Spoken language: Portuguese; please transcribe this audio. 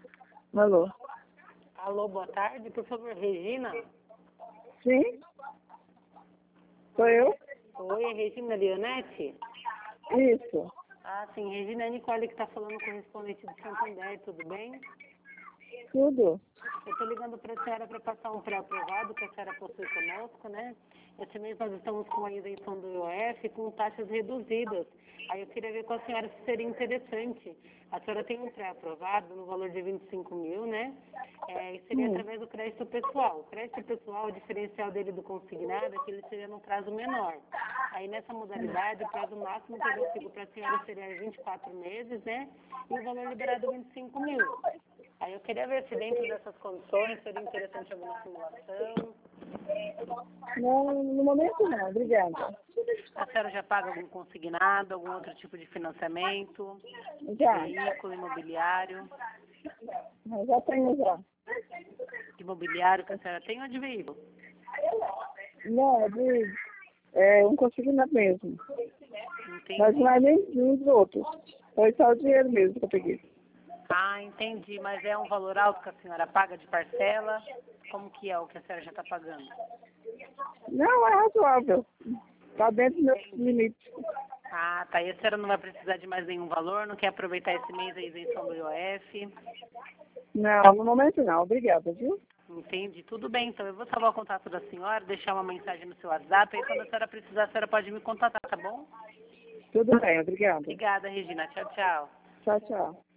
Alô? Alô, boa tarde. Por favor, Regina? Sim? Sou eu? Oi, é Regina Leonete? Isso. Ah, sim. Regina, é a Nicole que está falando, correspondente de Santander, tudo bem? Tudo? Eu estou ligando para a senhora para passar um pré-aprovado que a senhora possui conosco, né? Esse mês nós estamos com a isenção do IOF com taxas reduzidas. Aí eu queria ver com a senhora se seria interessante. A senhora tem um pré-aprovado no valor de 25 mil, né? E seria através do crédito pessoal. O crédito pessoal, o diferencial dele do consignado é que ele seria num prazo menor. Aí nessa modalidade, o prazo máximo que eu consigo para a senhora seria 24 meses, né? E o valor liberado 25 mil. Aí eu queria ver se dentro dessas condições seria interessante alguma simulação. Não, no momento não, obrigada. A senhora já paga algum consignado, algum outro tipo de financiamento, Já, veículo, imobiliário? já tenho já. Imobiliário que a senhora tem ou de veículo? Não, é um consignado mesmo. Mas Entendi. não é nem de um dos outros. Foi só o dinheiro mesmo que eu peguei. Ah, entendi. Mas é um valor alto que a senhora paga de parcela? Como que é o que a senhora já está pagando? Não, é razoável. Está dentro do meu limite. Ah, tá. E a senhora não vai precisar de mais nenhum valor? Não quer aproveitar esse mês a isenção do IOF? Não, no momento não, obrigada, viu? Entendi. Tudo bem, então. Eu vou salvar o contato da senhora, deixar uma mensagem no seu WhatsApp. Aí quando a senhora precisar, a senhora pode me contatar, tá bom? Tudo bem, obrigada. Obrigada, Regina. Tchau, tchau. Tchau, tchau.